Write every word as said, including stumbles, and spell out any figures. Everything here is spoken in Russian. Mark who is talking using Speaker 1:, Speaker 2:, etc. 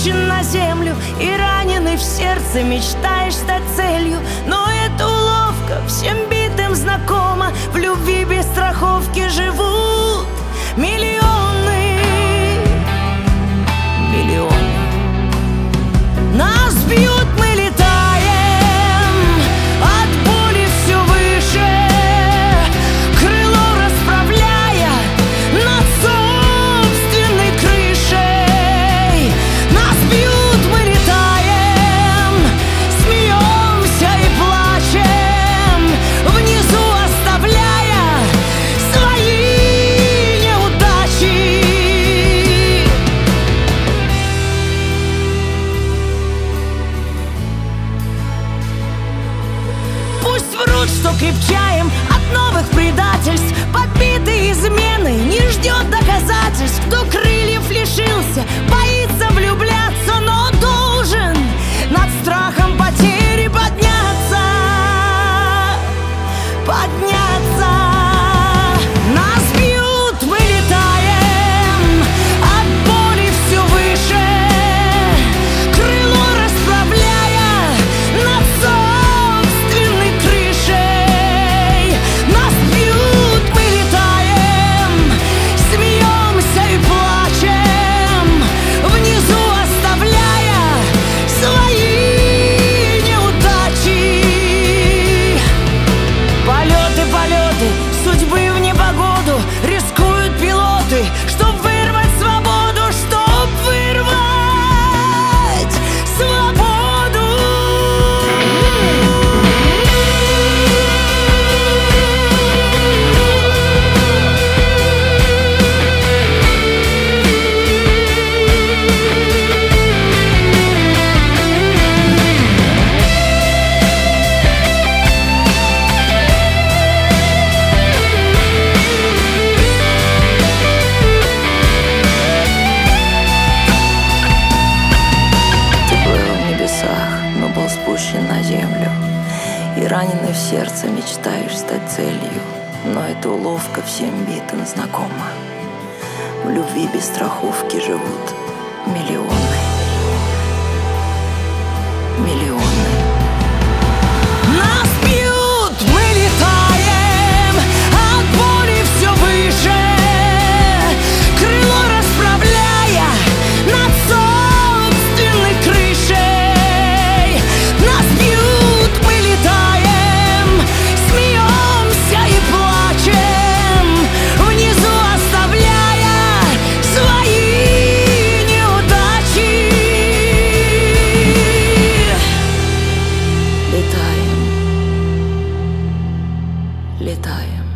Speaker 1: спущен на землю, и раненый в сердце мечтаешь стать целью. Но это уловка, всем битым знакома. В любви без страховки живут миллионы, миллионы. Нас бьют, мы летаем, от боли все выше, крыло расправляя над собственной крышей. Нас бьют, мы летаем, смеемся и плачем, внизу оставляя свои неудачи. Пусть врут, что крепчаем от новых предательств, побиты измены, не ждет доказательств. Кто крыльев лишился, боится влюбляться, но должен над страхом потери подняться, подняться. Нас бьют, мы летаем, от боли все выше, крыло расправляя над собственной крышей. Нас бьют, мы летаем, смеемся и плачем, внизу оставляя свои неудачи. Полеты, полеты, судьбы в непогоду, рискуют пилоты, чтоб вырвать свободу, чтоб вырвать свободу.
Speaker 2: Ты был в небесах, но был спущен на землю, и раненый в сердце мечтаешь стать целью. Но эта уловка всем битым знакома. В любви без страховки живут миллионы, миллионы.
Speaker 1: Нас бьют, мы летаем, от боли все выше, крыло расправляя над собственной крышей. Нас бьют, мы летаем, смеемся и плачем, внизу оставляя свои неудачи.
Speaker 2: Летаем, летаем.